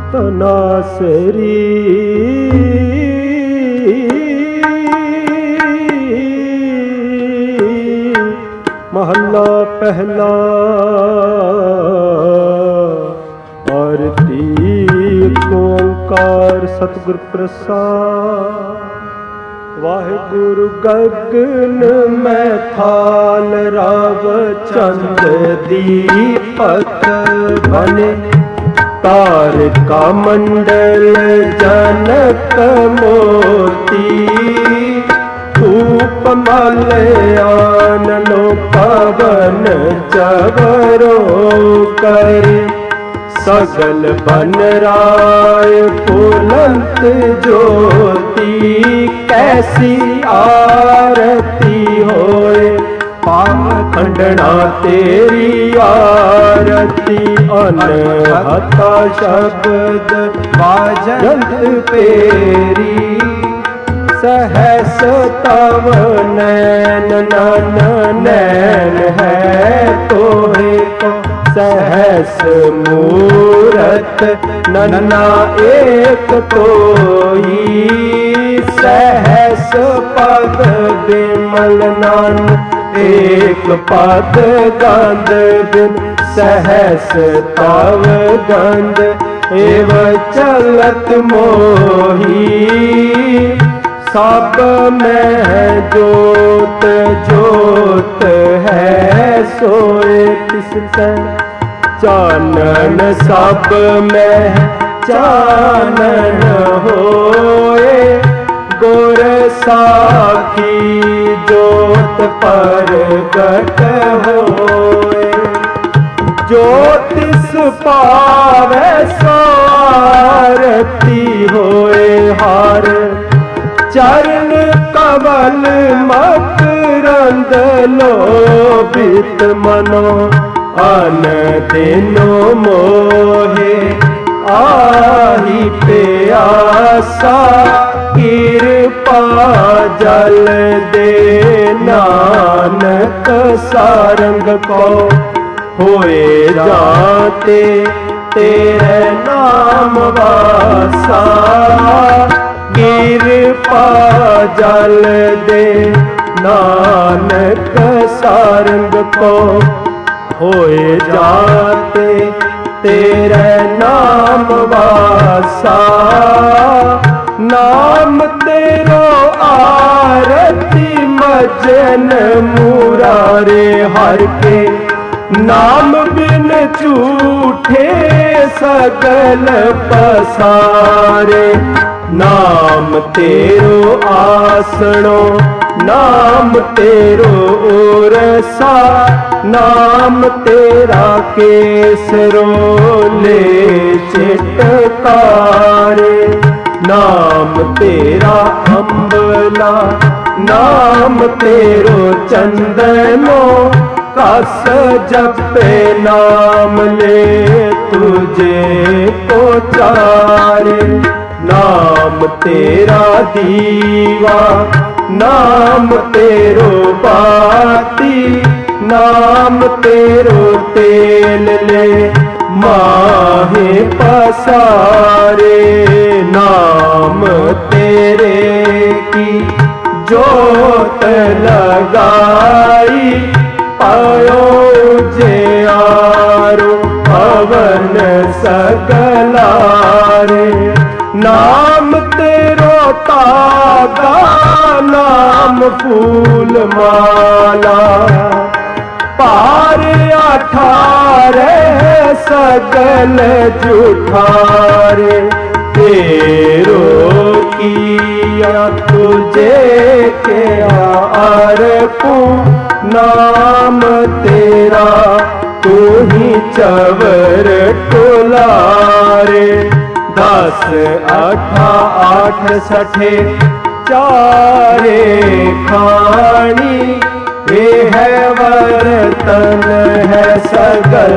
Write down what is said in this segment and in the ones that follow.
ਤਨਾਸਰੀ महला पहला आरती ओंकार सतगुर प्रसाद। वाहिगुरु गगन में थाल राव चंद दीपक बने तारका मंडल जनक मोती धूप मलयान पवन चवरो करे सगल बन राय फुलंत ज्योति कैसी आरती होए खंडना तेरी आरती अनहता शब्द बाजंत पेरी सहस तव नैन नन नैन है तोहे को सहस मूरत नन्ना एक तोई सहस पद बिमल नन एक पद गंध बिन सहस तव गंध एव चलत मोही सब में जोत जोत है सोए तिससे चानन सब में चानन होए गुर साखी जोत प्रगट होए ज्योतिष पावे सारती होए हार चरण कमल मकरंद लोभित मनो अन दिनो मोहे आही प्यासा कृपा जल दे नानक सारंग को होए जाते तेरे नाम वासा कृपा जल दे नानक सारंग को होए जाते तेरे नाम वासा नाम तेरो आरती मजन मुरारे हर के नाम बिन झूठे सगल पसारे नाम तेरो आसनो नाम तेरो ओरसा नाम तेरा केसरो ले चिटकारे नाम तेरा अम्बला नाम तेरो चंदनो कस जपे नाम ले तुझे को चारे नाम तेरा दीवा नाम तेरो बाती नाम तेरो तेल ले माहे पसारे नाम तेरे की जोत लगाई पायो जे आरो पवन सकलारे नाम तेरो तागा नाम फूल माला पार 18 सगल जुठारे तेरो किया तुझे के आरपू नाम तेरा तू ही चवर टोलारे 10 8 8 सठे चारे खानी ये है वर्तन है सगल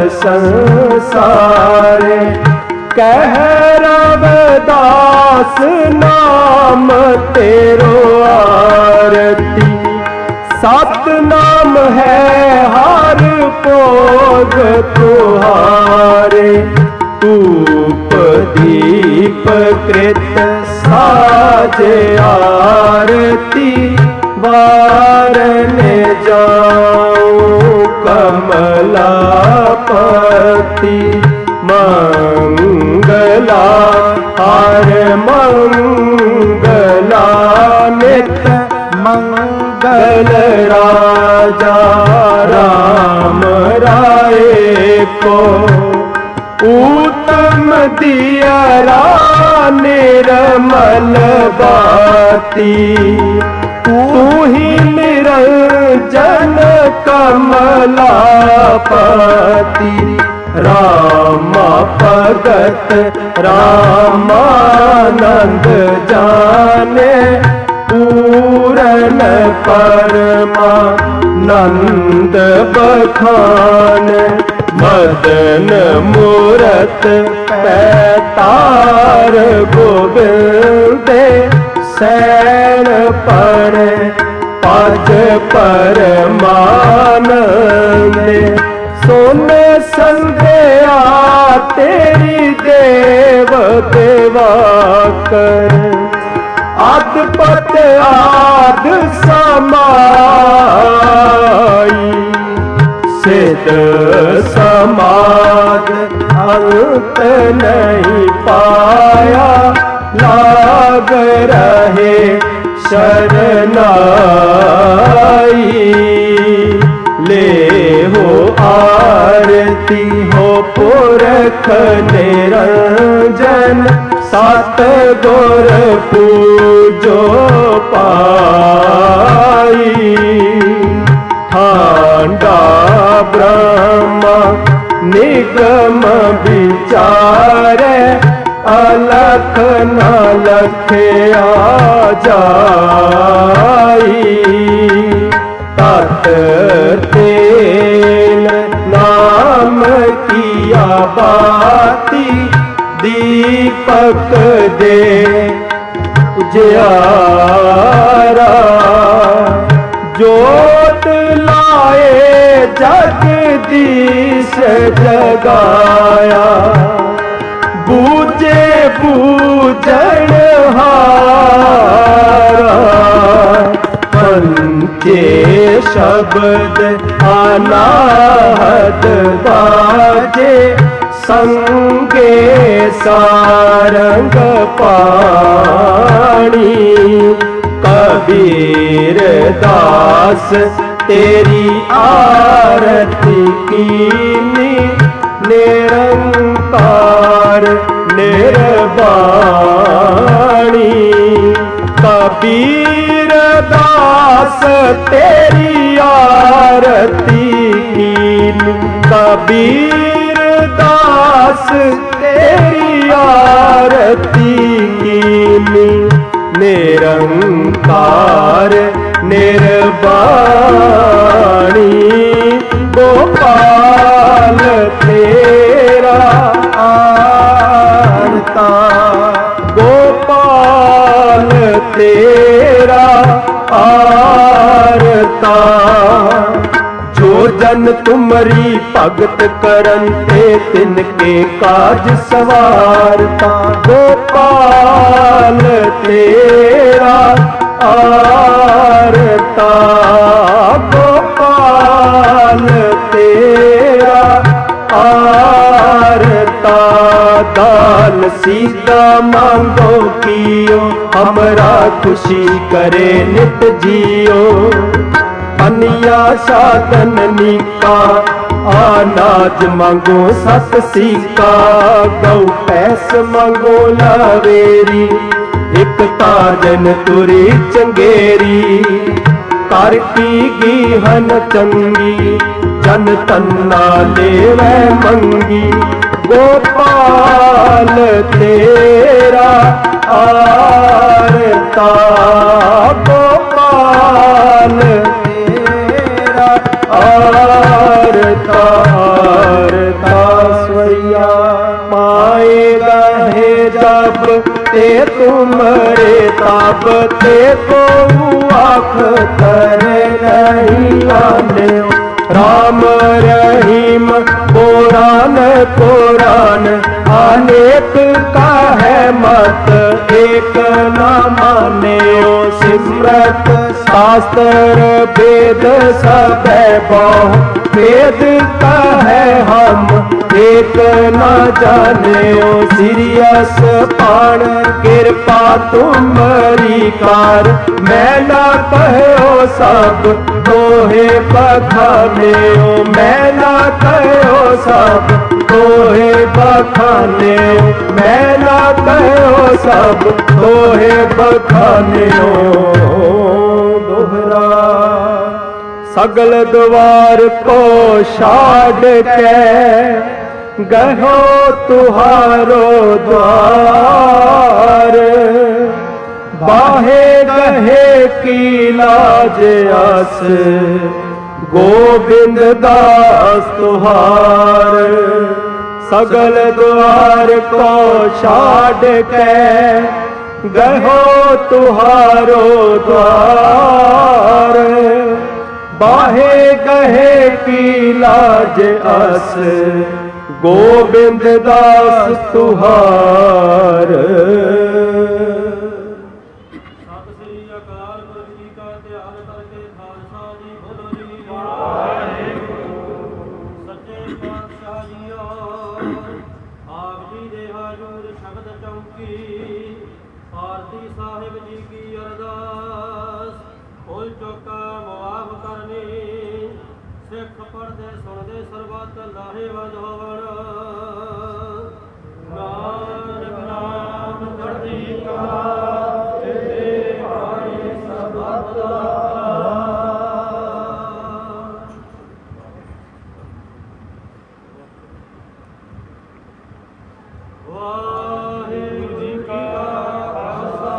संसार कह रविदास नाम तेरो आरती सत नाम है हर भोग तुहारे धूप दीप कृत साज आरती वारन जाऊं कमलापति मंगला हर मंगला नित मंगल राजा राम राय को उत्तम दियरा निर्मल बाती तू ही निरंजन कमलापति रामा भगत रामानंद जाने पूरन परमानंद बखान मदन मूरत पैतार गोविंद सैन पर पज परमानंद सुन संध्या तेरी देव देवा कर अदपत आद समाई सिद्ध समाद अंत नहीं पाया लाग रहे शरनाई ले हो आरती हो पुरख निरंजन सात गुर पूजो पाई हांडा ब्रह्मा निगम विचारे अलख न लखया जाई तत तेल नाम किया बाती दीपक दे उजियारा जोत लाए जगदीश जगाया बूझे बूझन हारा पंचे शब्द अनाहत बाजे संगे सारंग पाणी कबीर दास तेरी आरती कीनी निरंकार निर्वाणी कबीर दास तेरी आरती कीनी कबीर दास तेरी आरती कीनी निरंकार निर्वाणी गोपाल तेरा आरता गोपाल तेरा आरता जो जन तुमरी भगत करन ते तिनके काज सवारता गोपाल तेरा आरता गोपाल तेरा आरता दान सीता मांगो कियो हमरा खुशी करे नित जियो अनिया साधन नीका अनाज मांगो सत सीका गौ पैस मांगो लावेरी एक ताजन तुरी चंगेरी कर की गीहन चंगी जन तन्ना लेवै मंगी गोपाल तेरा आरता गोपाल तेरा आरता आरता स्वैया पाएगा है जब ते तुमरे तब ते को आँख करे नहीं आने राम रहीम पुराण पुराण अनेक का है मत एक न मान्यो। सिमरत शास्त्र वेद सब बहु वेद का है हम एक न जान्यो। सिरियस पाण कृपा तुम्हारी कार मैं न कहो सब तोहे बखान्यो। मैं न कहो सब तोहे बखान्यो। मैं न कहो सब तोहे बखान्यो। दोहरा सगल द्वार को छाड़ के गहो तुहारो द्वार। बाहे गहे की लाज आस गोविंद दास तुहार। सगल द्वार को छाड़ के गहो तुहारो द्वार। बाहे गहे की लाज अस गोविंद दास तुहार। सत श्री अकाल पुरख जी का ध्यान करके खालसा जी बोलो जी वाहिगुरू। सच्चे पातशाह जीओ आप जी दे हाजूर शब्द चौकी आरती साहिब जी की अरदास फुल चौका मुआफ करनी। सिख पढ़ते सुनते सरबत लाहेवंद होवण। नानक नाम चढ़ती कला तेरे भाई सबत दा। वाहिगुरू जी का खालसा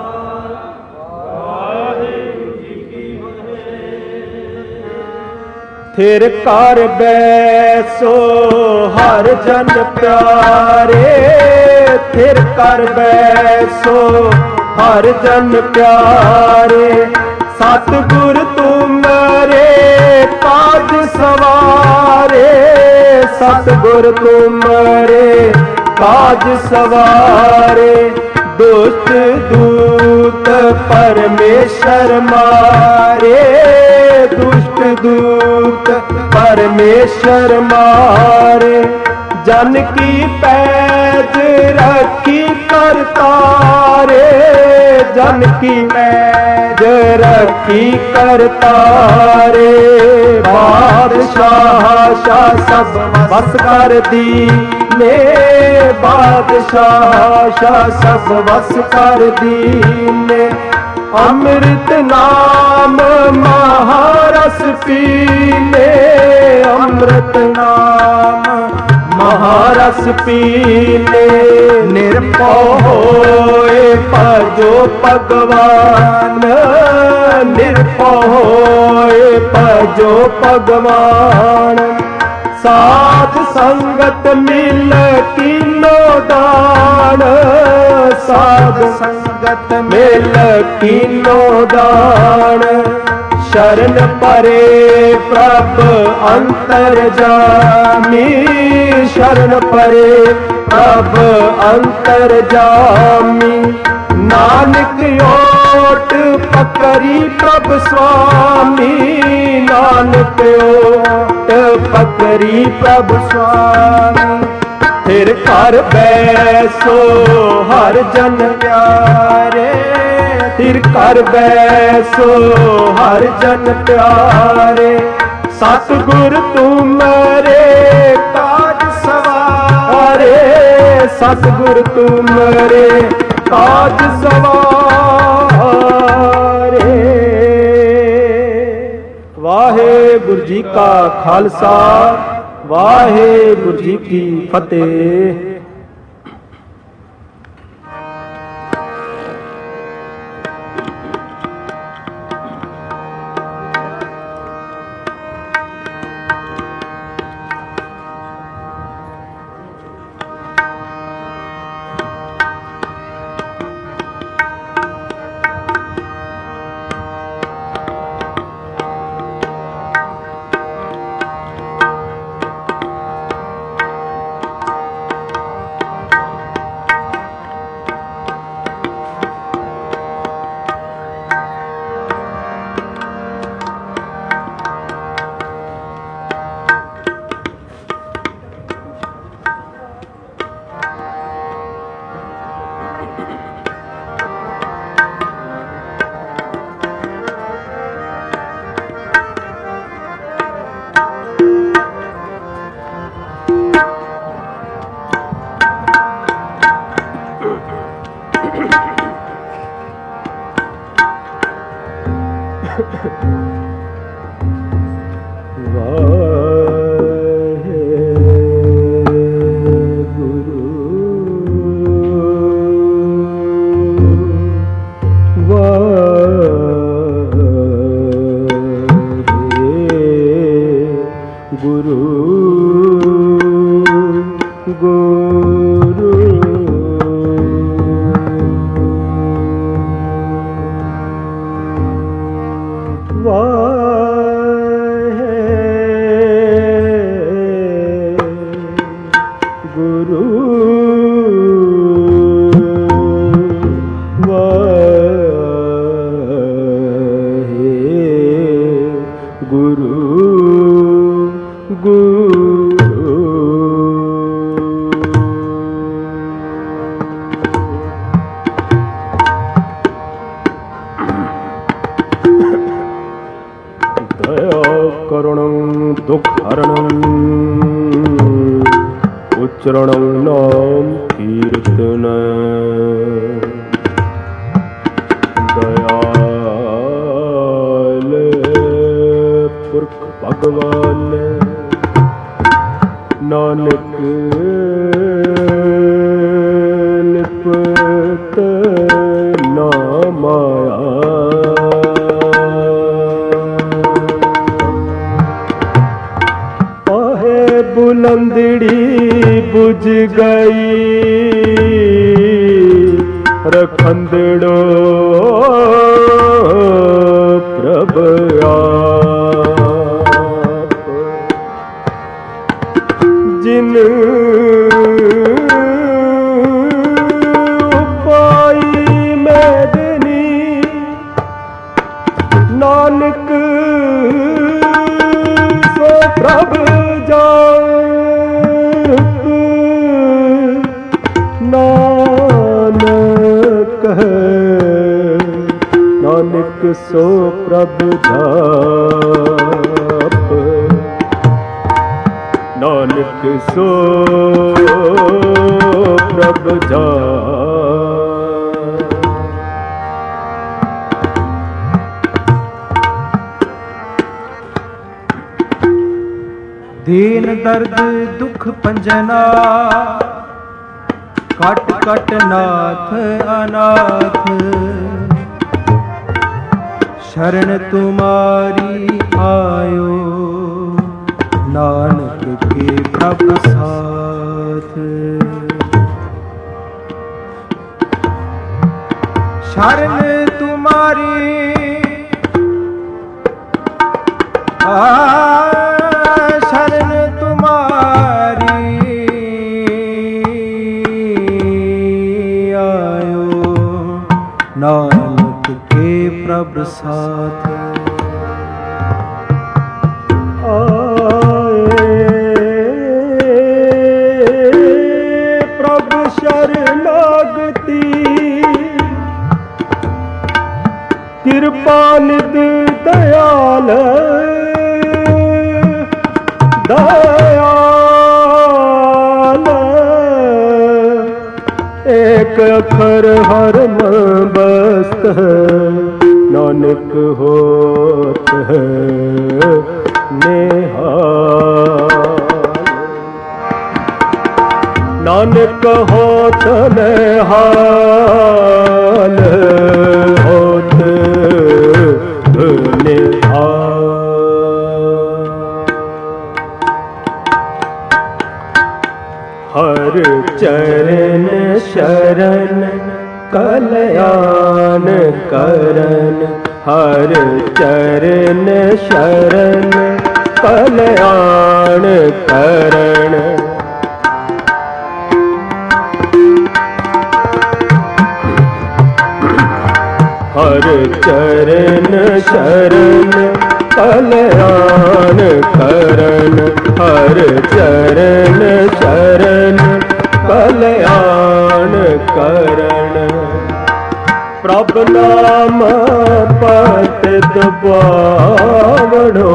वाहिगुरू जी की फतेह। फिर कर बैसो हर जन प्यारे। फिर कर बैसो हर जन प्यारे। सतगुर तुम्हारे काज सवारे। सतगुर तुम्हारे काज सवारे। दुष्ट दूत परमेश्वर मारे। दुष्ट दूत परमेश्वर मारे। जन की पैज रखी करतारे। जन की पैज रखी करतारे। बादशाह शाह सब बस कर दी ने। बादशाह शाह सब बस कर दी ने। अमृत नाम महारस पीने। अमृत नाम महारस पीने। निर्भय होए भजो भगवान। निर्भय होए भजो भगवान। साध संगत मिल कीनो दान। साध संगत मिल कीनो दान। शरण परे प्रभ अंतरजामी। शरण परे प्रभ अंतरजामी। नानक ओट पकड़ी प्रभ स्वामी। नानक ओट पकड़ी प्रभ स्वामी। फिर कर बैसो हर जन प्यारे। फिर कर बैसो हर जन प्यारे। सतगुर तुम्हारे काज सवारे। सतगुर तुम्हारे काज सवारे। वाहेगुरु जी का खालसा वाहेगुरु जी की फतेह। उच्चरणं नाम कीर्तन दयाल पुरख भगवान नानक लिपत ना माया बुलंदड़ी बुझ गई रखंदड़ो प्रभ आप जिन उपाई मैदनी नानक सो प्रभ नानक सो प्रभ जाप नानक सो प्रभ जाप। दीन दर्द दुख पंजना कट कट नाथ अनाथ शरण तुम्हारी आयो नानक के प्रभ साथ शरण तुम्हारी शरण तुम्हारी आयो नानक के प्रभ साथ आए प्रभ शरणागति कृपा निध दयाल दयाल एक अखर हर मन बस्त नानक होत है निहाल नानक होत निहाल होत निहाल। हर चरण शरण कल्याण करन हर चरण शरण कल्याण करन हर चरण शरण कल्याण करन हर चरण शरण कल्याण ਕਰਨ ਪ੍ਰਭ ਨਾਮ ਪਤਿਤ ਪਾਵਨੋ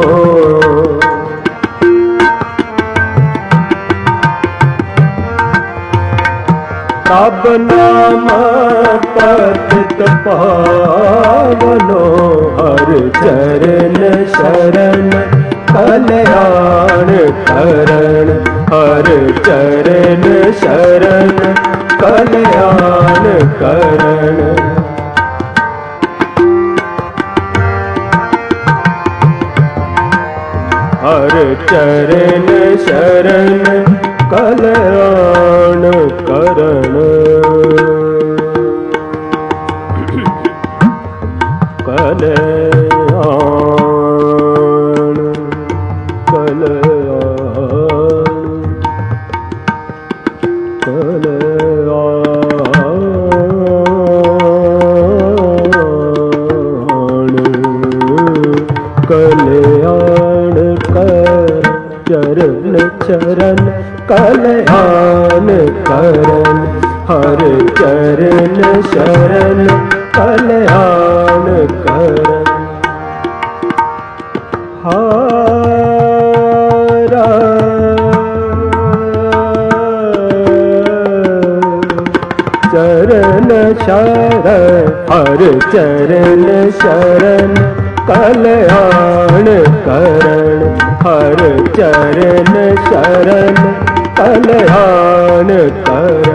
ਪ੍ਰਭ ਨਾਮ ਪਤਿਤ ਪਾਵਨੋ ਹਰ ਚਰਨ ਸ਼ਰਨ ਕਲਿਆਣ ਕਰਨ ਹਰ ਚਰਨ ਸ਼ਰਨ ਕਲਿਆਣ ਕਰਨ ਹਰ ਚਰਨ ਸ਼ਰਨ ਕਲਿਆਣ ਕਰਨ ਕਲਿਆਣ ਕਲਿਆਣ ਚਰਨ ਚਰਨ ਕਲਿਆਣ ਕਰਨ ਹਰ ਚਰਨ ਸ਼ਰਨ ਕਲਿਆਣ ਕਰਨ ਚਰਨ ਸ਼ਰਨ ਹਰ ਚਰਨ ਸ਼ਰਨ ਕਲਿਆਣ ਕਰਨ ਹਰ ਚਰਨ ਸ਼ਰਨ ਕਲਿਆਣ ਕਰਨ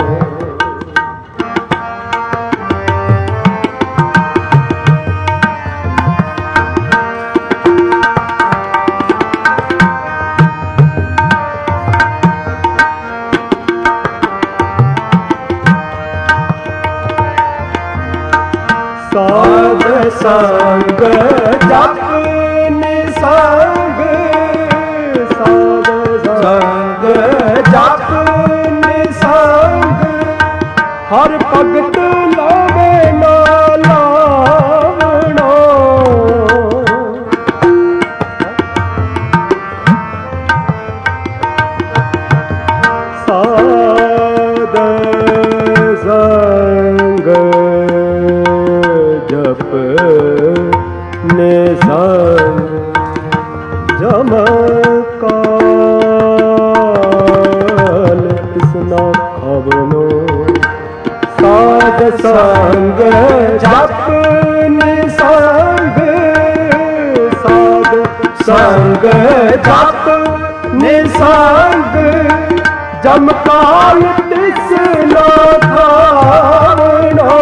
ਸਾਧ ਸੰਗ ਜਪ ਨਿਸੰਗ ਸਾਧ ਸੰਗ ਜਪ ਨਿਸੰਗ ਹਰ ਭਗਤ ਲਾਵੇ ਨਾ ਲਾਵਣਾ ਸਾਧ ਸੰਗ ਜਪ ਨਿਸੰਗ ਜਮ ਕਾਲ ਤਿਸਨਾ ਖਾਵਨੋ ਸਾਧ ਸੰਗ ਜਪ ਨਿਸੰਗ ਸਾਧ ਸੰਗ ਜਪ ਨਿਸੰਗ ਜਮ ਕਾਲ ਤਿਸਨਾ ਖਾਵਨੋ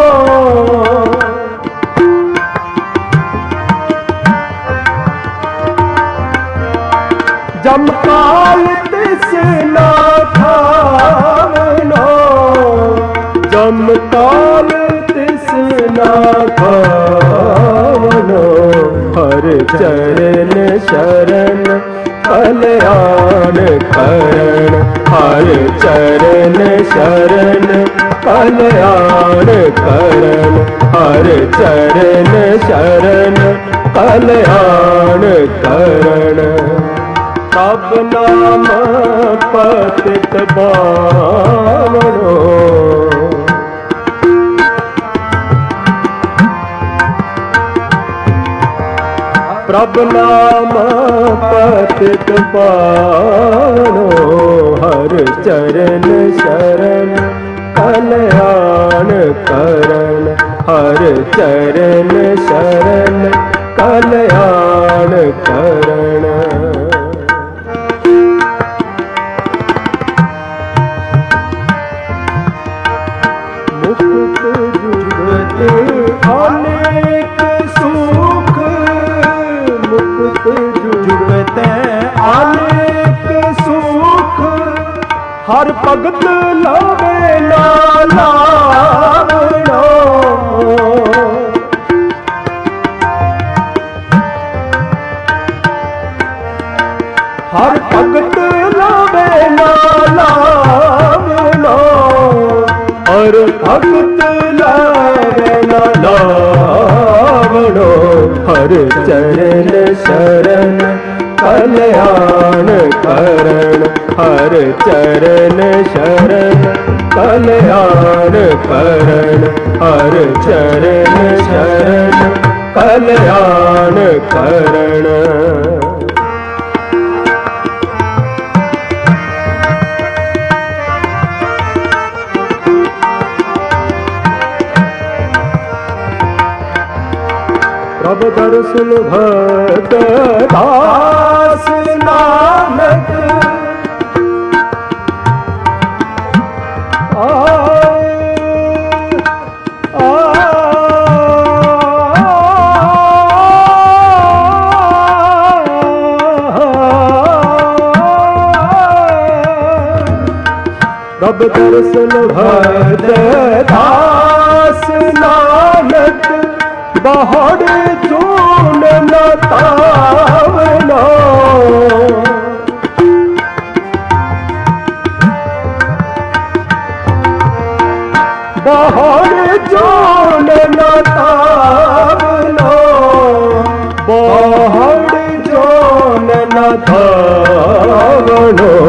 ਜਮ ਕਾਲ ਤਿਸਨਾ ਖਾਵਨੋ ਜਮ ਕਾਲ ਤਿਸਨਾ ਖਾਵਨੋ ਹਰ ਚਰਨ ਸ਼ਰਨ ਕਲਿਆਣ ਕਰਨ ਹਰ ਚਰਨ ਸ਼ਰਨ ਕਲਿਆਣ ਕਰਨ ਹਰ ਚਰਨ ਸ਼ਰਨ ਕਲਿਆਣ ਕਰਨ ਪ੍ਰਭ ਨਾਮ ਪਤਿਤ ਪਾਵਨੋ ਪ੍ਰਭ ਨਾਮ ਪਤਿਤ ਪਾਵਨੋ ਹਰ ਚਰਨ ਸ਼ਰਨ ਕਲਿਆਣ ਕਰਨ ਹਰ ਚਰਨ ਸ਼ਰਨ ਕਲਿਆਣ ਕਰਨ ਅਨੇਕ ਸੁਖ ਮੁਕਤ ਜੁਗਤ ਅਨੇਕ ਸੁਖ ਹਰ ਭਗਤ ਲਾਵੇ ਨਾ ਲਾਵਣਾ ਹਰ ਭਗਤ ਲਾਵੇ ਨਾ ਲਾਵਣਾ ਹਰ ਭਗਤ ਲਾਵੇ ਨਾ ਲਾਵਣੋ ਹਰ ਚਰਨ ਸ਼ਰਨ ਕਲਿਆਣ ਕਰਨ हर चरण शरण कल्याण करण, हर चरण शरण कल्याण करण। प्रभु दर्शन भक्त दास नानक प्रभु दर्शन भक्त दास नानक बहड़ चून न तावना, बहड़ चून न तावना, बहड़ चून न तावना।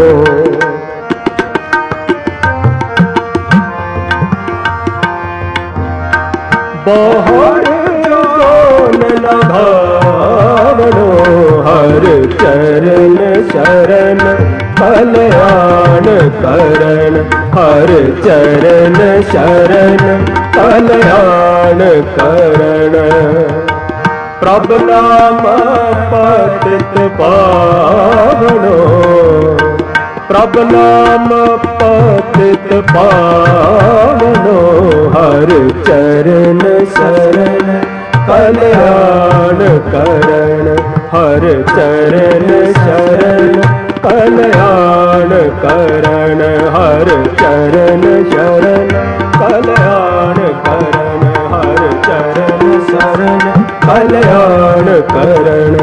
बहड़ जोन न भावनो, हर चरण शरण कल्याण करण, हर चरण शरण कल्याण करण। प्रभु नाम पतित पावनो, प्रभु नाम पतित पावनो, हर चरण शरण कल्याण करण, हर चरण शरण कल्याण करण, हर चरण शरण कल्याण करण, हर चरण शरण कल्याण करण।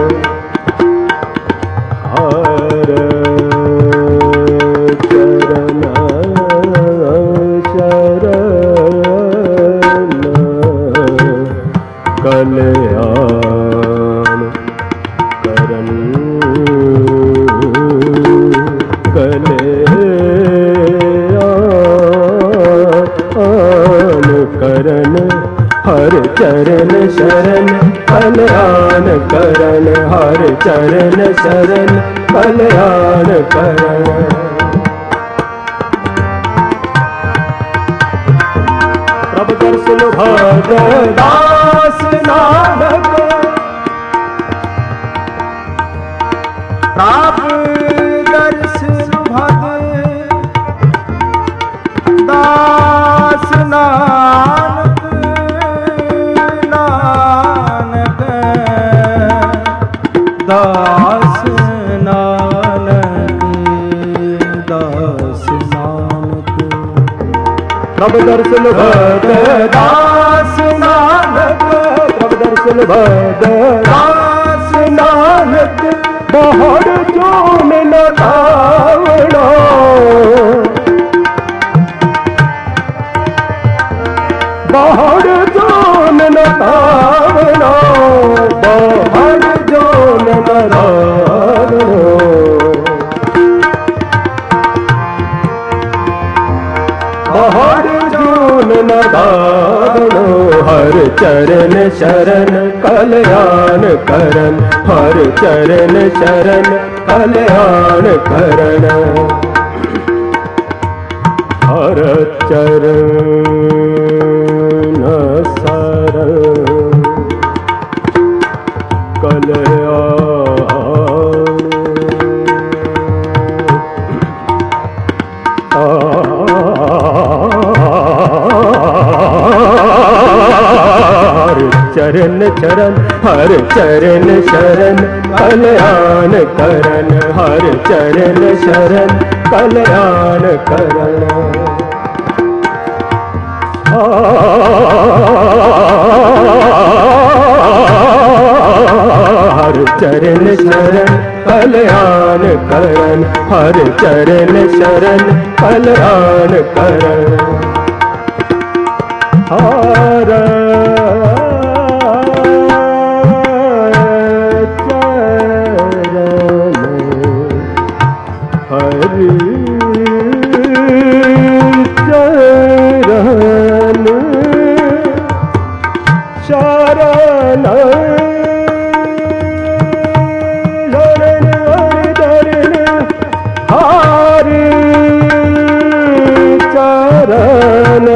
हर चरण शरण कल्याण करण, कल्याण करण, हर चरण शरण कल्याण करण, हर चरण शरण कल्याण करण। प्रभु दर्शन भक्त दास नानक, प्रभु दर्शन भक्त दास नानक, नानक दास नानक, दास नानक। प्रभु दर्शन भक्त दास नानक, प्रभु दर्शन भक्त दास नानक, बहड़ चून न तावना, बहड़ चून न तावना, बहड़ चून न तावना। बहड़ चून न तावना, हर चरण शरण कल्याण करण, हर चरण शरण कल्याण करण। हर चरण शरण कल्याण, चरण चरण हर चरण शरण कल्याण करण, हर चरण शरण कल्याण करण। हर चरण शरण कल्याण करण, हर चरण शरण कल्याण करण। हर शरण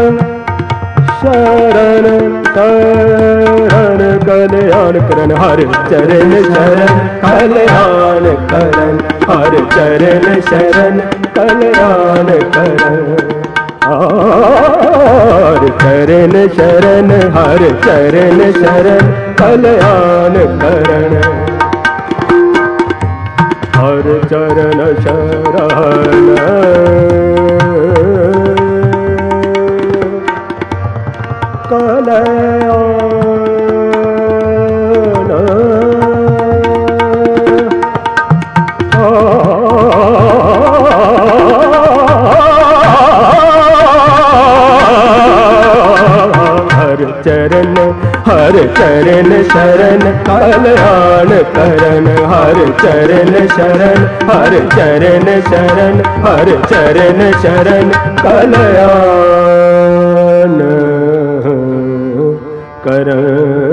शरण शरण कल्याण करण हर चरण शरण कल्याण करण हर चरण शरण कल्याण करण हर चरण शरण हर चरण शरण कल्याण करण हर चरण शरण कल्याण हर चरण शरण कल्याण करण हर चरण शरण हर चरण शरण हर चरण शरण कल्याण करण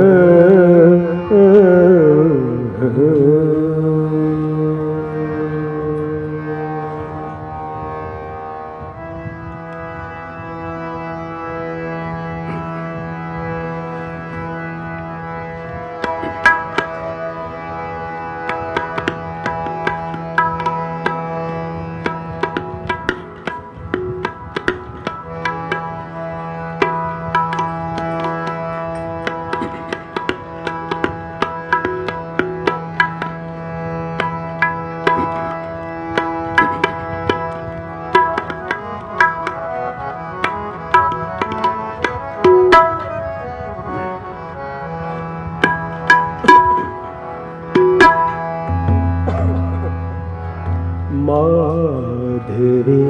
माधवे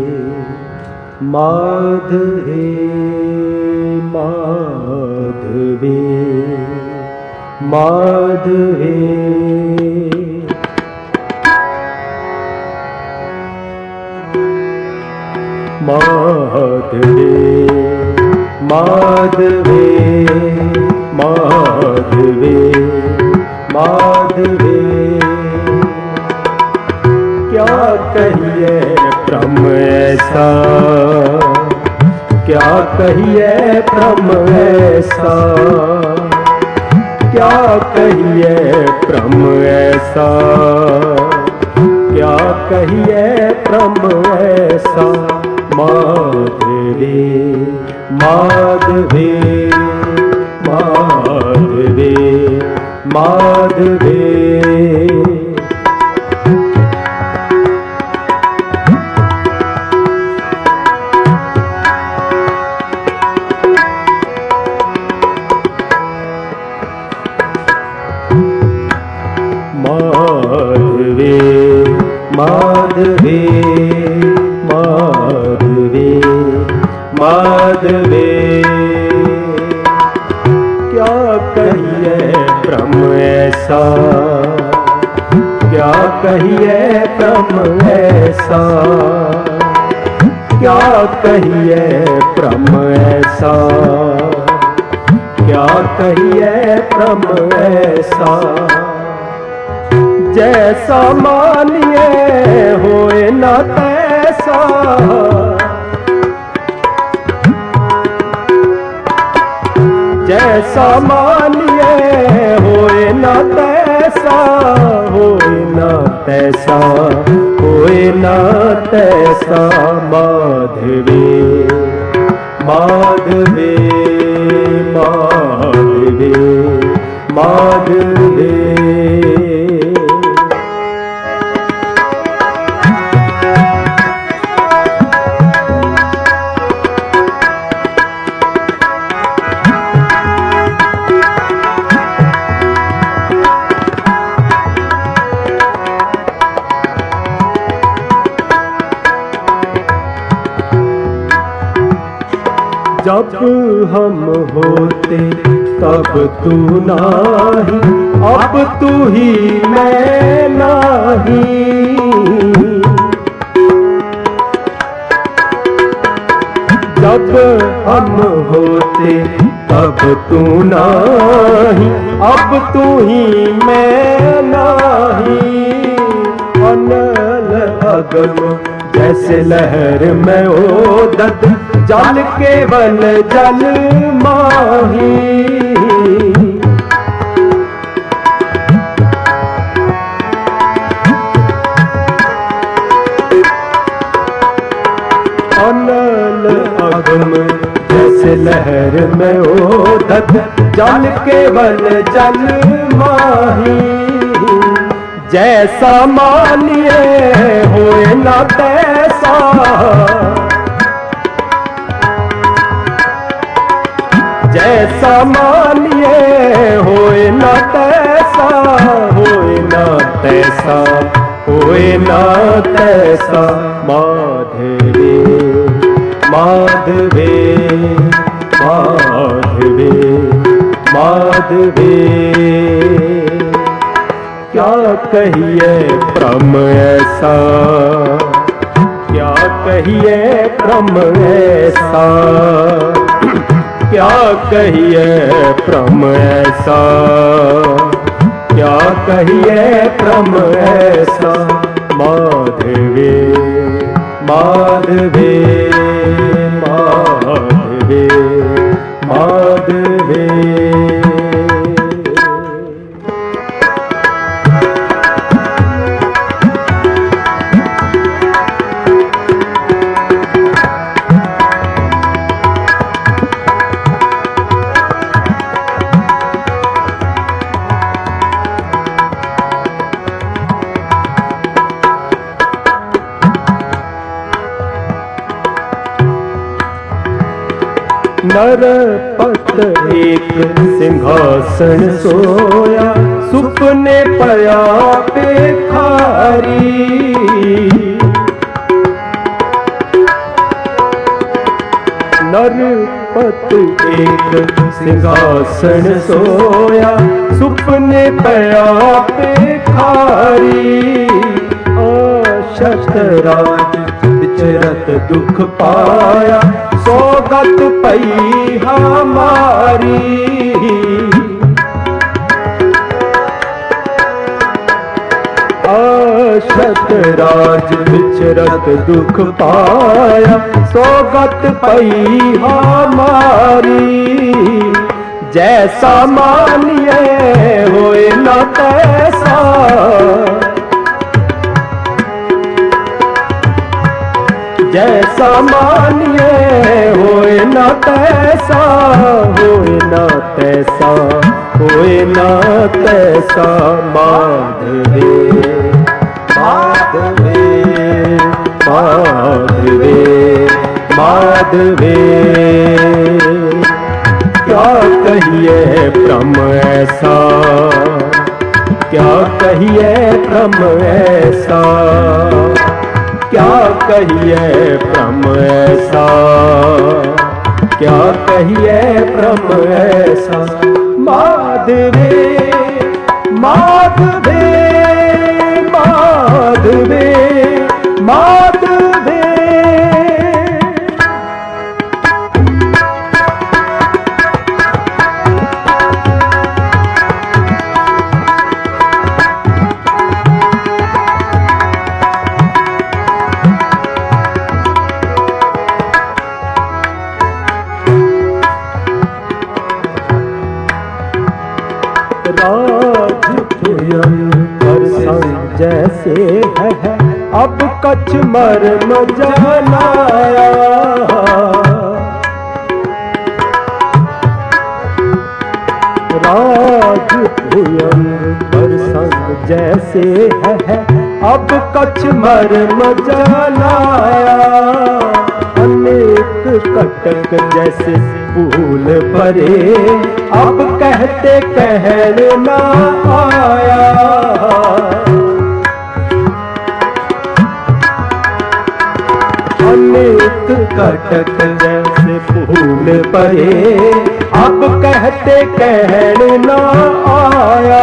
माधवे माधवे माधवे माधवे माधवे माधवे माधवे क्या कहिए ब्रह्म ऐसा क्या कहिए ब्रह्म ऐसा क्या कहिए ब्रह्म ऐसा क्या कहिए ब्रह्म ऐसा माधवे माधवे माधवे माधवे माधवे माधवे माधवे क्या कहिए ब्रह्म ऐसा क्या कहिए ब्रह्म ऐसा क्या कहिए ब्रह्म ऐसा क्या कहिए ब्रह्म ऐसा जैसा मानिए होए न तैसा जैसा मानिए होए न तैसा होए न तैसा होए न तैसा माधवे माधवे माधवे माधवे जब हम होते तब तू नाही अब तू ही मैं नाही जब हम होते तब तू नाही अब तू ही मैं नाही अनल अगम जैसे लहर में ओदत जल केवल जल माही। अनल अगम जैसे लहर में ओदत जल केवल जल माही। जैसा मानिए होए न तैसा, जैसा मानिए होए न तैसा, होए न तैसा, होए न तैसा। माधवे माधवे माधवे माधवे, क्या कहिए ब्रह्म ऐसा, क्या कहिए ब्रह्म ऐसा, क्या कहिए ब्रह्म ऐसा, क्या कहिए ब्रह्म ऐसा। माधवे माधवे माधवे माधवे। नरपत एक सिंहासन सोया, सुपने पया पेखारी। नरपत एक सिंहासन सोया, सुपने पया पेखारी। शतराज विचरत दुख पाया, सौगत पई हमारी। शतराज विचरत दुख पाया, सौगत पई हमारी। जैसा मानिए होए न तैसा, जैसा मानिए होए न तैसा, होए न तैसा, होए न तैसा। माधवे माधवे माधवे माधवे, क्या कहिए ब्रह्म ऐसा, क्या कहिए ब्रह्म ऐसा, क्या कहिए ब्रह्म ऐसा, क्या कहिए ब्रह्म ऐसा। माधवे माधवे माधवे माधवे। जैसे है अब कछ मर्म जानाया। राज भुयन पर संग जैसे है अब कछ मर्म जानाया। अनेक कटक जैसे फूल भरे अब कहते कहन ना आया। अनेक कटक जैसे फूल भरे अब कहते कहन ना आया।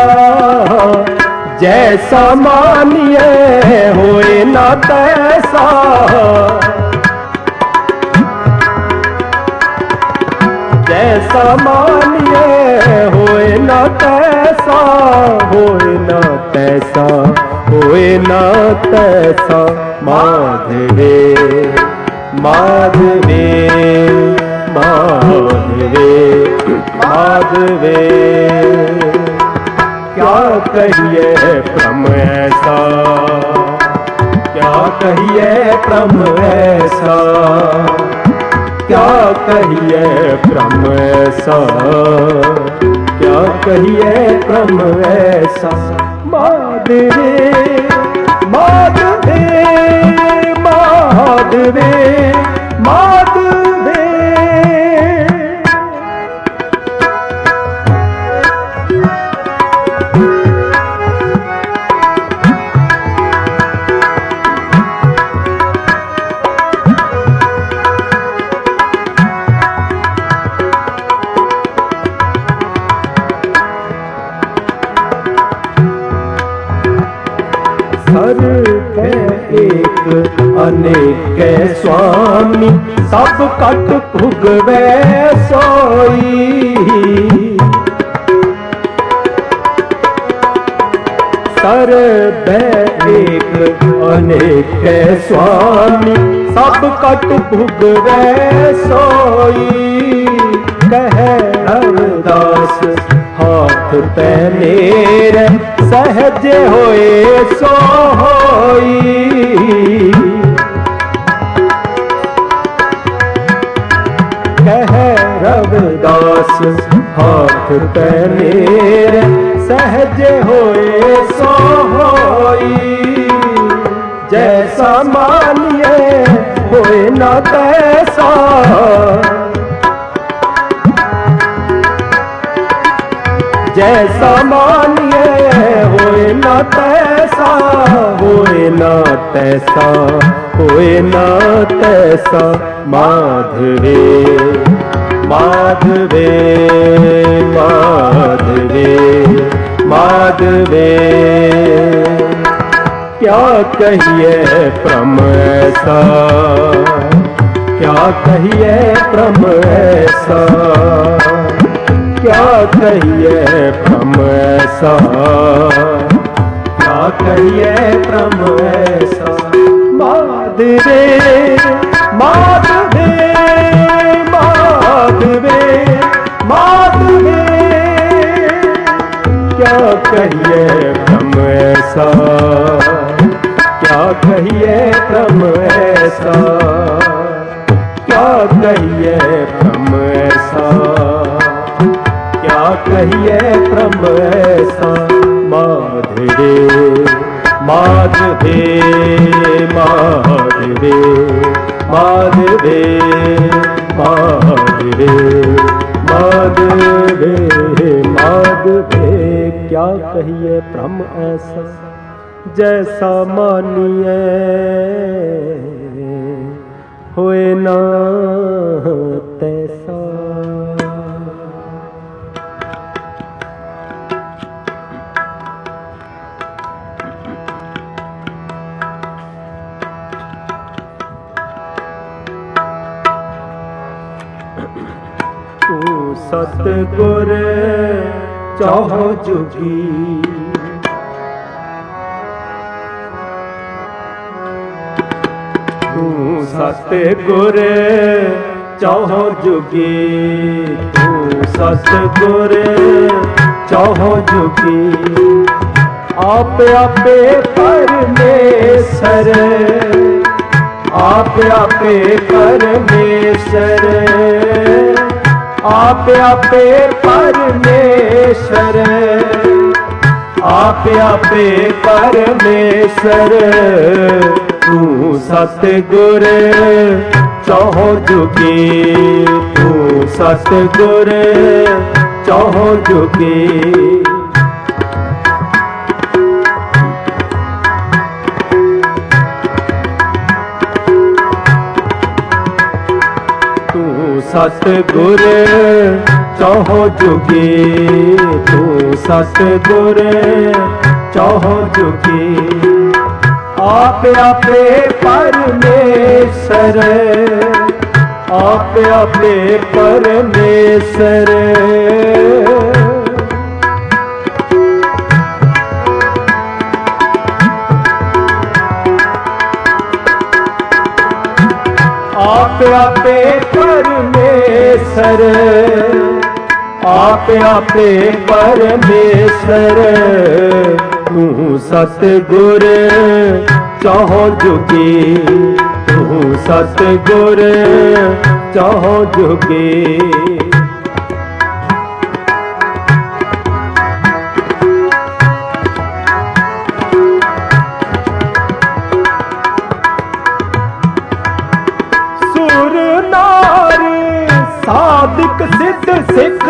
जैसा मानिए होए ना तैसा, जैसा मानिए होए ना तैसा, होए ना तैसा, होए ना तैसा। माधवे माधवे माधवे माधवे। क्या कहिए प्रम ऐसा, क्या कहिए प्रम ऐसा, क्या कहिए प्रम ऐसा, क्या कहिए प्रम ऐसा। माधवे माधवे माधवे माधवे। सर्व एक अनेक स्वामी, सब कट भुगवै सोई। सर्व एक अनेक स्वामी, सब कट भुगवै सोई। कह रविदास हाथ पे मेरे, सहज होए सो होई। कह रविदास हाथ पे मेरे, सहज होए सो होई। जैसा मानिए होए न तैसा, जैसा मानिए होए न तैसा, होए न तैसा, होए न तैसा। माधवे माधवे माधवे माधवे। क्या कहिए प्रम ऐसा, क्या कहिए प्रम ऐसा, क्या कहिए प्रम ऐसा, क्या कहिए प्रम ऐसा। माधवे माधवे माधवे माधवे। क्या कहिए प्रम ऐसा, क्या कहिए प्रम ऐसा, क्या कहिए प्रम ऐसा, क्या कहिए प्रम ऐसा। माधवे माधवे माधवे माधवे माधवे माधवे माधवे। क्या कहिए प्रम ऐसा, जैसा मानिए होए ना तैसा। तू सतगुर चाहो जुगी, तू सतगुर चाहो जुगी, तू सतगुर चाहो जुगी। आप आपे परमेश्वर, आप आपे परमेश्वर, आप आपे परमेश्वर, आप आपे परमेश्वर। तू सतगुर चाहो जुगी, तू सतगुर चाहो जुगी। सतगुर चाहो जुगी, तू सतगुर चाहो जुगी। आप आपे परमेश्वर, आप आपे परमेश्वर। आपे परमेश्वर, आप आपे परमेश्वर, तू सतगुर चाहो जुगी, तू सतगुर चाहो जुगी। सुर नार साधिक सिद्ध सिद्ध,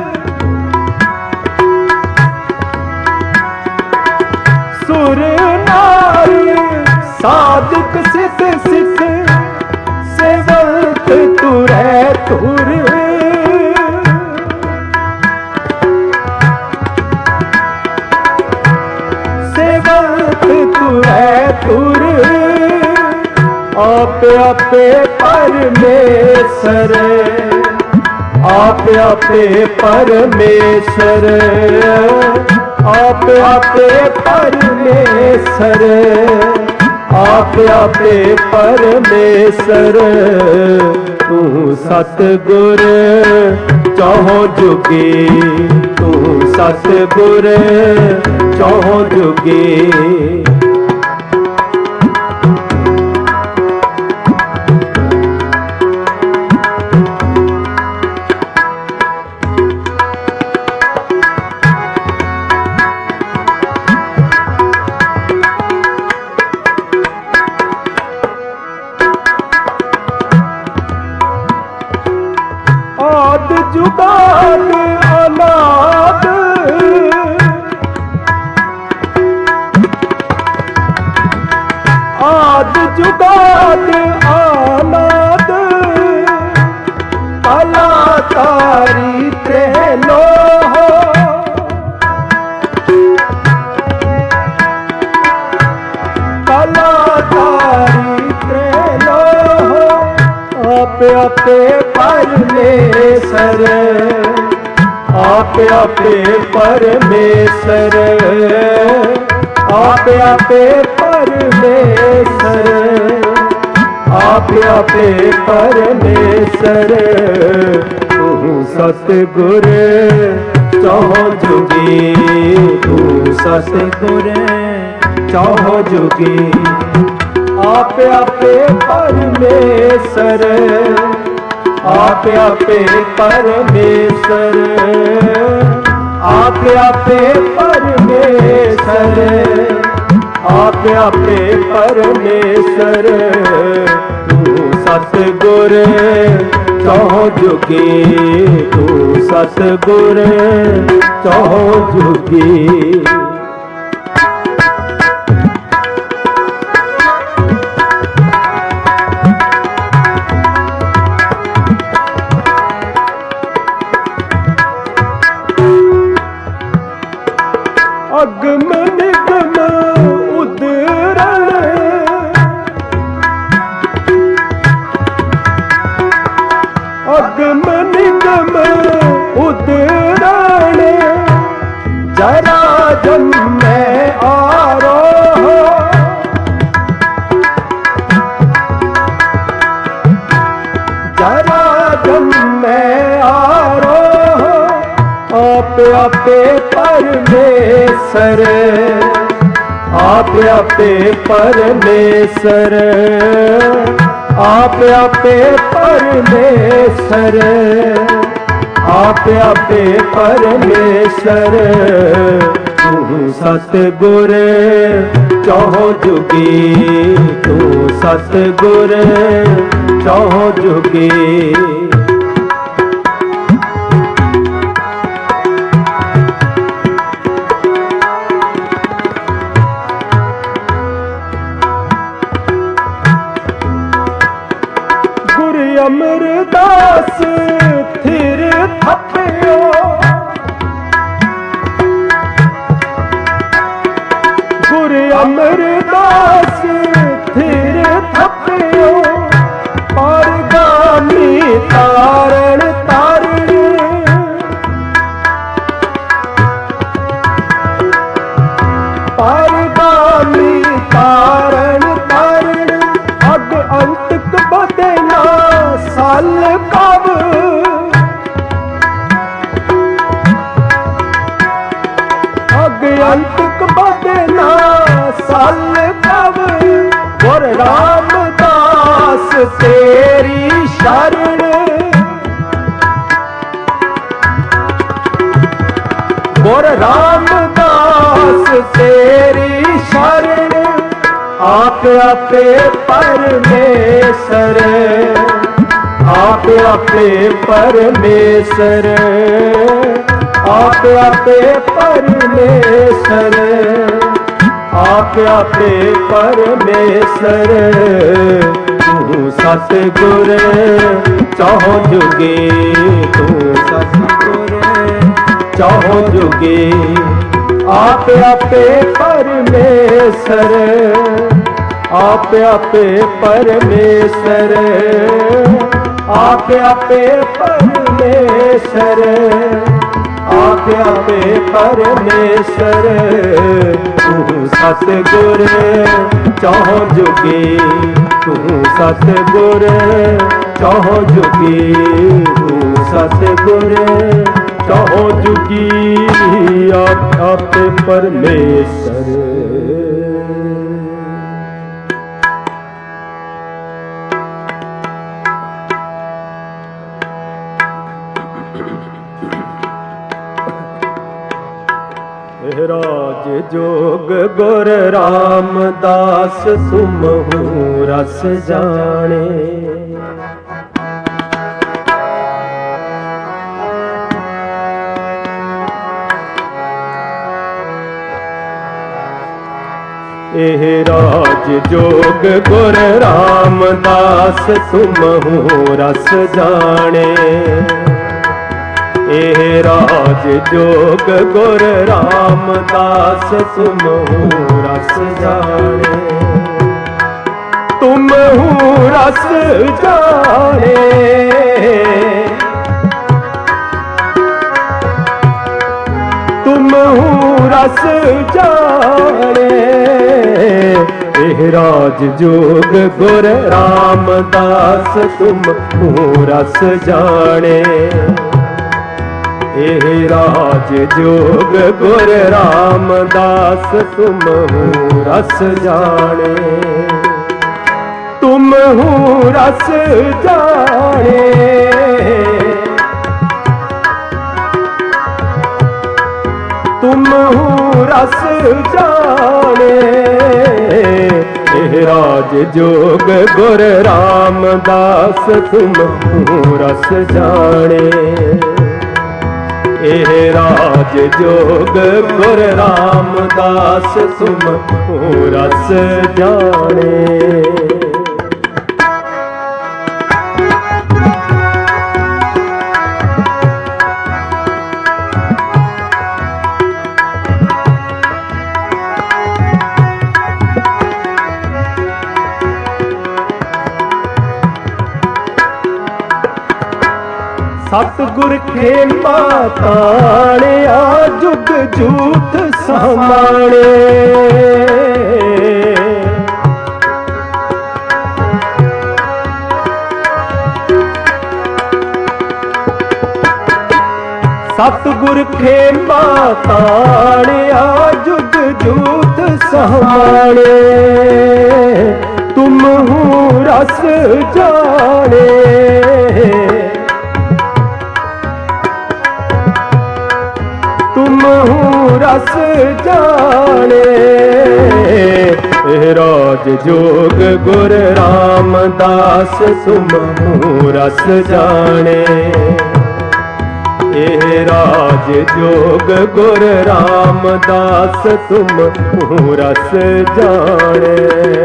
सुर नार साधिक सिद्ध सिद्ध, सेवक तुरै तुर, सेवक तुरै तुर, आप आपे परमेश्वर, आप आपे परमेश्वर, आप आपे परमेश्वर, आप आपे परमेश्वर, तू सतगुर चाहो जुगी, तू सतगुर चाहो जुगी। आद जुगाद अनाद, आद जुगाद अनाद, कला तारी त्रेलो हो, कला तारी त्रेलो हो, आप आपे परमेश्वर, आप आपे परमेश्वर, आप आपे परमेश्वर, आप आपे परमेश्वर, तू सतगुर चाहो जुगी, तू सतगुर चाहो जुगी। आप आपे परमेश्वर, आप आपे परमेश्वर, आप आपे परमेश्वर, आप आपे परमेश्वर, तू सतगुर चाहो जुगी, तू सतगुर चाहो जुगी। अगम निगम उदरण, अगम निगम उदरण, जरा जन्मे आरोह, जरा जन्मे आरोह, आप आपे परमेश्वर, आप आपे परमेश्वर, आप आपे परमेश्वर, आप आपे परमेश्वर, तू सतगुर चाहो जुगी, तू सतगुर चाहो जुगी। अमरदास थिर थपियो, गुरु अमरदास थिर थपियो, परगामी रामदास तेरी शरण आप आपे परमेश्वर आप आपे परमेश्वर आप आपे परमेश्वर आप आपे परमेश्वर तू सतगुर चौं जुगे तू सतगुर चौं जुगे आप आपे परमेश्वर आप आपे परमेश्वर आप आपे परमेश्वर आप आपे परमेश्वर तू सतगुर चौं जुगे तू सतगुर चौं जुगे तू सतगुर चौं जुगी आप आपे परमेश्वर। राज जोग गुर रामदास सुमहु रस जाने एह राज जोग गुर रामदास सुमहु रस जाने एह राज जोग गुर रामदास तुमहु रस जाने तुमहु रस जाने तुमहु रस जाने एह राज जोग गुर रामदास तुमहु रस जाने एह राज जोग गुर रामदास तुमहु रस जाने तुमहु रस जाने तुमहु रस जाने एह राज जोग गुर रामदास तुमहु रस जाने एह राज जोग गुर रामदास तुमहु रस जाने। सतगुर खेमा ताणिया जुग जूठ समाणे सतगुर खेमा ताणिया जुग जूठ समाणे तुमहु रस जाने तुमहु रस जाने एह राज जोग गुर रामदास तुमहु रस जाने एह राज जोग गुर रामदास तुमहु रस जाने।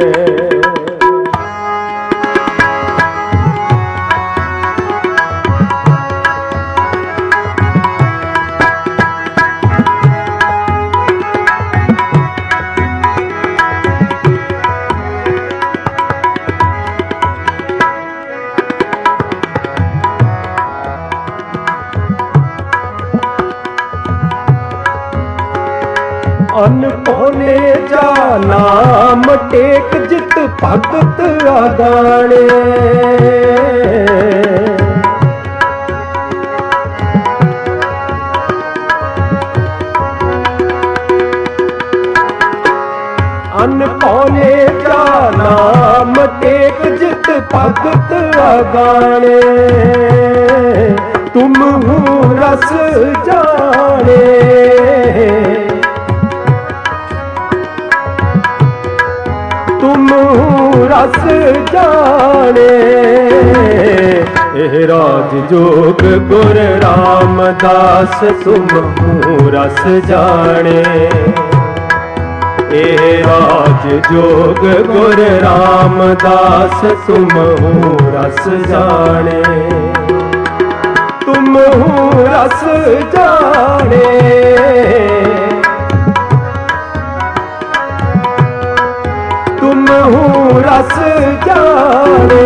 अनपौने जा नाम टेक जित भगत आदाने अनपौने जा नाम टेक जित भगत आदाने तुम हूँ रस जाने। तुम हूँ रस जाने। राज जोग गुर रामदास तुम हूँ रस जाने। राज जोग गुर रामदास तुम हूँ रस जाने। तुम हूँ रस जाने। तुम हूँ रस जाने।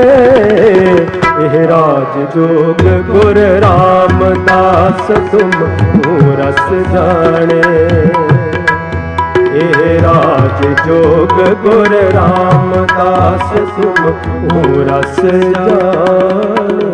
राज जोग गुर रामदास तुम हूँ रस जाने। राज जोग गुर रामदास तुम हूँ रस जाने।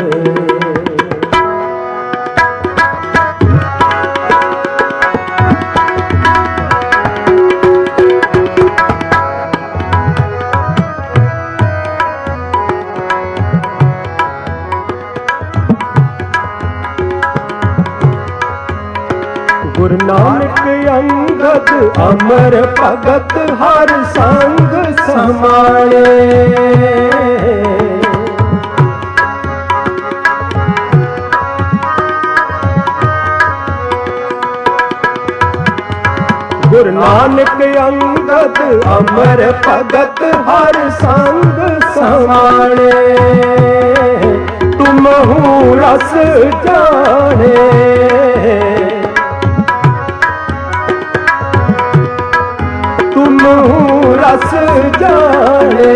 गुरु नानक अंगद अमर भगत हर संग समाने। गुरु नानक अंगद अमर भगत हर संग समाने। तुम हूँ रस जाने। तुम हूँ रस जाने।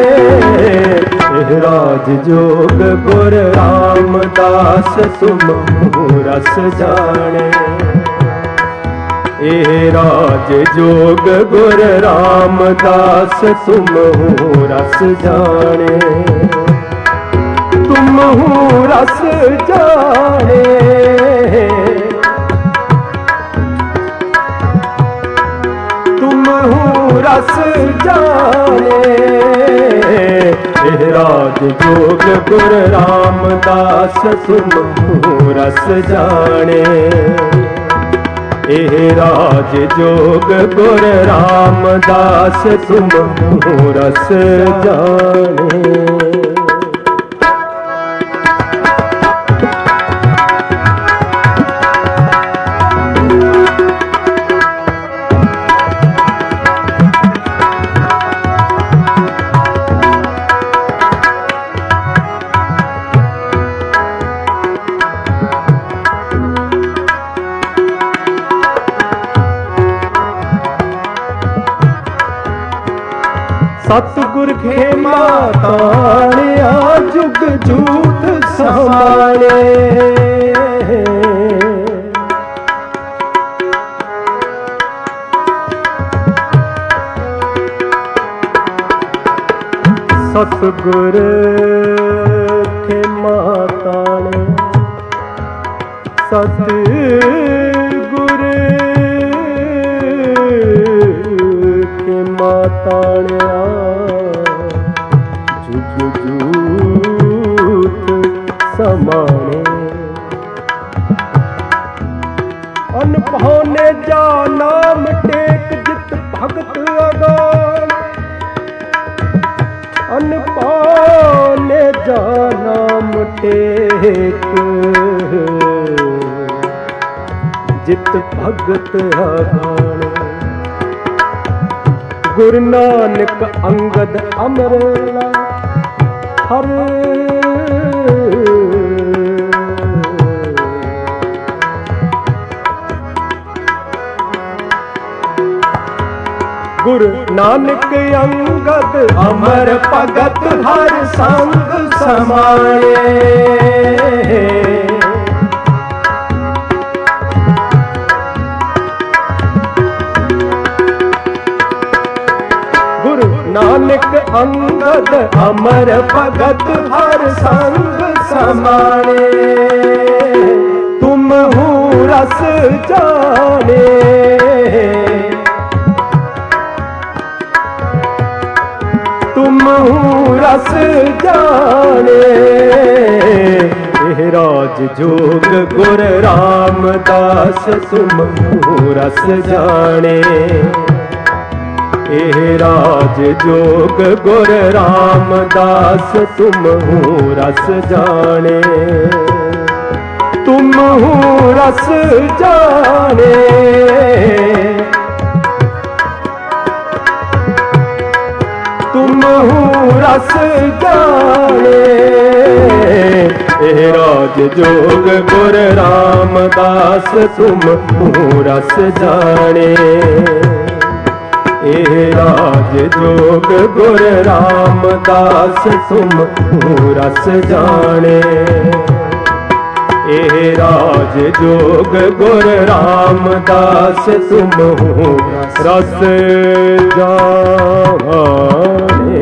राज जोग गुर रामदास तुम हूँ रस जाने। राज जोग गुर रामदास तुम हूँ रस जाने। तुम हूँ रस जाने। रस जाने। राज जोग गुर रामदास तुम हूँ रस जाने। राज जोग गुर रामदास तुम हूँ रस जाने। सतगुर खेमा ताणिया जुग जूत संभाले। सतगुर खेमा ताणे सतगुर खेमा ताणिया समाने। अनपौने जा नाम टेक जित भगत अगान। अनपौने जा नाम टेक जित भगत अगान। गुरु नानक अंगद अमरला हर गुरु नानक अंगद अमर भगत हर संग समाए। गुरु नानक अंगद अमर भगत हर संग समाए। तुम हूँ रस जाने। तुम हूँ रस जाने। ਇਹ ਰਾਜ ਜੋਗ ਗੁਰ ਰਾਮਦਾਸ ਤੁਮ ਰਸ ਜਾਣੇ। ਇਹ ਰਾਜ ਜੋਗ ਗੁਰ ਰਾਮਦਾਸ ਤੁਮ ਰਸ ਜਾਣੇ। ਤੁਮ ਰਸ ਜਾਣੇ। ਤੁਮ ਰਸ ਜਾਣੇ। ਇਹ ਰਾਜ ਜੋਗ ਗੁਰ ਰਾਮਦਾਸ ਤੁਮ ਰਸ ਜਾਣੇ। ਇਹ ਰਾਜ ਜੋਗ ਗੁਰ ਰਾਮਦਾਸ ਤੁਮ ਰਸ ਜਾਣੇ। ਇਹ ਰਾਜ ਜੋਗ ਗੁਰ ਰਾਮਦਾਸ ਤੁਮ ਰਸ ਜਾਣੇ।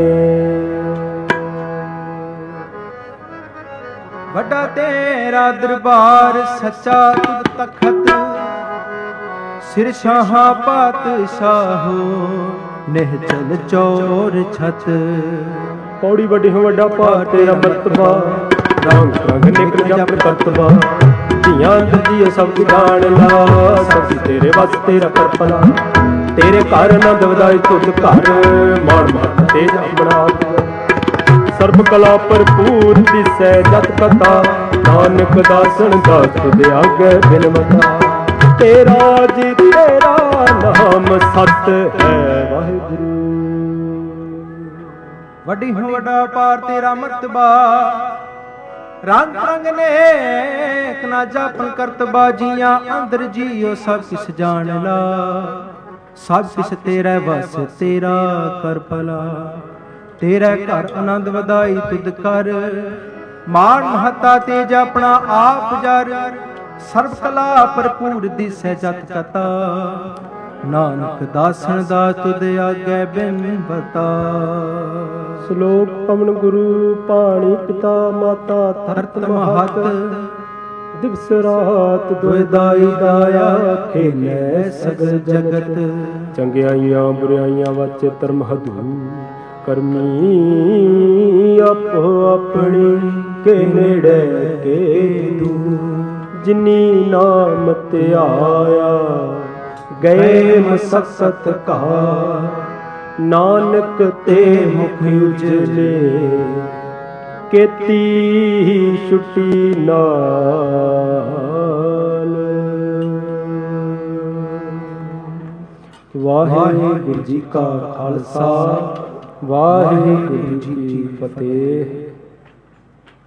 ਵੱਡਾ ਤੇਰਾ ਦਰਬਾਰ ਸੱਚਾ ਤੁਧ ਤਖਤ। ਸਿਰ ਸ਼ਾਹਾਂ ਪਾਤਸ਼ਾਹੋ ਨਿਹਚਲ ਚੌਰ ਛਤ। ਪੌੜੀ ਵੱਡੀ ਹੋ ਵੱਡਾ ਭਾਰ ਤੇਰਾ ਮਰਤਬਾ। ਰੰਗ ਰੰਗ ਨਿਕਲ ਜਪ ਕਰਤਬਾ। ਧੀਆਂ ਦਜੀਏ ਸਭ ਜਾਣ ਲਾ। ਸਭ ਤੇਰੇ ਵਸ ਤੇਰਾ ਕਰਪਲਾ। ਤੇਰੇ ਘਰ ਆਨੰਦ ਵਧਾਈ ਤੁਧ ਘਰ। ਮਾਣ ਮਾਣ ਤੇਜ ਆਪਣਾ ਸਰਬ ਕਲਾ ਭਰਪੂਰ ਦਿਸੈ ਜਤ ਕਥਾ। ਨਾਨਕ ਦਾਸਨ ਦਾਸ ਤੁਧ ਆਗੇ ਬਿਨ ਮਤਾ। ਤੇਰਾ ਜੀ ਤੇਰਾ ਨਾਮ ਸਤ ਹੈ ਵਾਹਿਗੁਰੂ। ਵੱਡੀ ਹੋ ਵੱਡਾ ਪਾਰ ਤੇਰਾ ਮਰਤਬਾ। ਰੰਗ ਰੰਗ ਨੇਕ ਨਾ ਜਾਪਨ ਕਰਤਬਾ। ਜੀਆਂ ਅੰਦਰ ਜੀਓ ਸਭ ਕਿਸ ਜਾਣ ਲਾ। ਸਭ ਕਿਸ ਤੇਰਾ ਵਸ ਤੇਰਾ ਕਰ ਭਲਾ। ਤੇਰਾ ਘਰ ਆਨੰਦ ਵਧਾਈ ਤੁਧ ਕਰ। ਮਾਣ ਮਹੱਤਾ ਤੇਜ ਆਪਣਾ ਆਪ ਜਰ। ਸਰਬ ਕਲਾ ਭਰਪੂਰ ਦਿਸੈ ਜਤ ਕਥਾ। ਨਾਨਕ ਦਾਸਨ ਦਾ ਤੁਧ ਆਗੇ ਬਿਨ ਬਤਾ। ਸ਼ਲੋਕ ਪਵਨ ਗੁਰੂ ਪਾਣੀ ਪਿਤਾ ਮਾਤਾ ਧਰਤ ਮਹਤ। ਦਿਵਸ ਰਾਤ ਦੁਇਦਾਈ ਦਾਇਆ ਖੇਲੇ ਸਗਲ ਜਗਤ। ਚੰਗਿਆਈਆਂ ਬੁਰਾਈਆਂ ਵਚ ਧਰਮ ਹਦੂ। ਕਰਮੀ ਆਪੋ ਆਪਣੀ ਕੇ ਨੇੜੇ ਕੇ ਦੂ। ਜਿਨੀ ਨਾਮ ਧਿਆਇਆ ਗਏ ਮਸਕਤ ਕਾ। ਨਾਨਕ ਤੇ ਮੁਖ ਉਜਲੇ ਕੀਤੀ ਛੁੱਟੀ ਨਾਲ। ਵਾਹਿਗੁਰੂ ਜੀ ਕਾ ਖਾਲਸਾ ਵਾਹਿਗੁਰੂ ਜੀ ਕੀ ਫਤਿਹ।